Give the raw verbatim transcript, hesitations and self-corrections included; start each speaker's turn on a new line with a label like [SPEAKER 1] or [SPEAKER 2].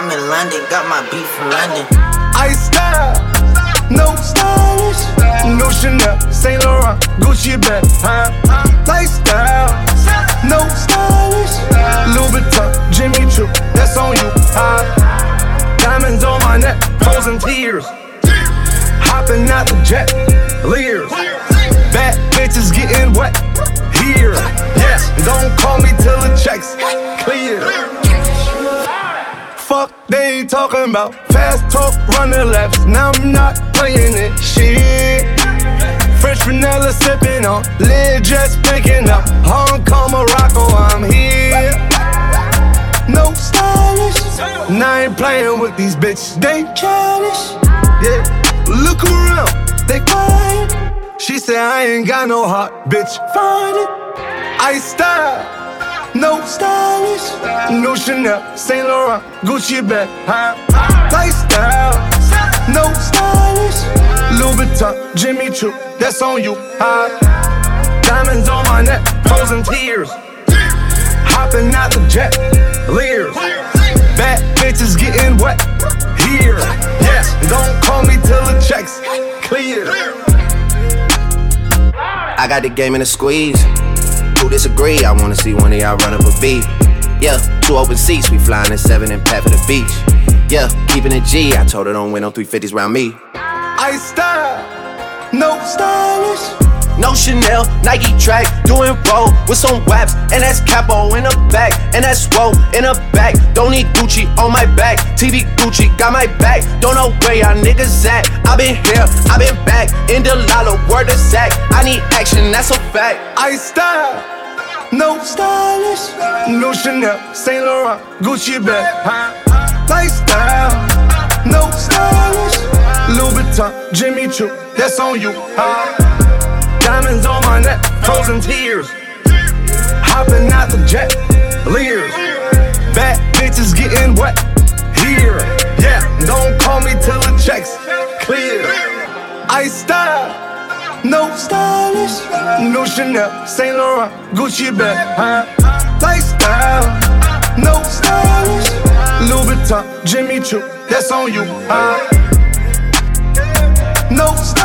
[SPEAKER 1] I'm in London, got my beat from London.
[SPEAKER 2] Ice style, no stylish, no Chanel, Saint Laurent, Gucci bag, huh? Lifestyle, no stylish, Louis Vuitton, Jimmy Choo, that's on you, huh? Diamonds on my neck, frozen tears, hopping out the jet, Lears, bad bitches getting wet, here, yes, don't call me till the checks clear. Fuck they ain't talking about, fast talk, running laps, now I'm not playing it, shit. French vanilla sipping on, lid just picking up, Hong Kong, Morocco, I'm here. No stylish, now I ain't playing with these bitches, they childish. Yeah, look around, they quiet. She said I ain't got no heart, bitch, find it. Ice style, no stylish, no Chanel, Saint Laurent, Gucci bag, huh? Lifestyle, no stylish, Louis Vuitton, Jimmy Choo, that's on you, huh? Diamonds on my neck, frozen tears, hopping out the jet, Lears, bad bitches getting wet, here, yes, don't call me till the checks clear.
[SPEAKER 3] I got the game in a squeeze. Who disagree? I wanna see one of y'all run up a beat. Yeah, two open seats, we flying in seven and pat for the beach. Yeah, keeping it G, I told her don't win no three fifties round me.
[SPEAKER 2] Ice style, no stylish,
[SPEAKER 3] no Chanel, Nike track, doing roll with some waps, and that's capo in the back, and that's roll in the back. Don't need Gucci on my back, T V Gucci got my back. Don't know where y'all niggas at. I been here, I been back, in the lala, word of Zach. I need action, that's a fact.
[SPEAKER 2] Ice style, no stylish, no Chanel, Saint Laurent, Gucci bag, huh? Lifestyle, no stylish, Louis Vuitton, Jimmy Choo, that's on you, huh? Diamonds on my neck, frozen tears, hopping out the jet, Lears, bad bitches getting wet, here, yeah, don't call me till the checks clear. Ice style, no stylish, no Chanel, Saint Laurent, Gucci bag, huh? Lifestyle, no stylish, Louis Vuitton, Jimmy Choo, that's on you, huh? No stylish.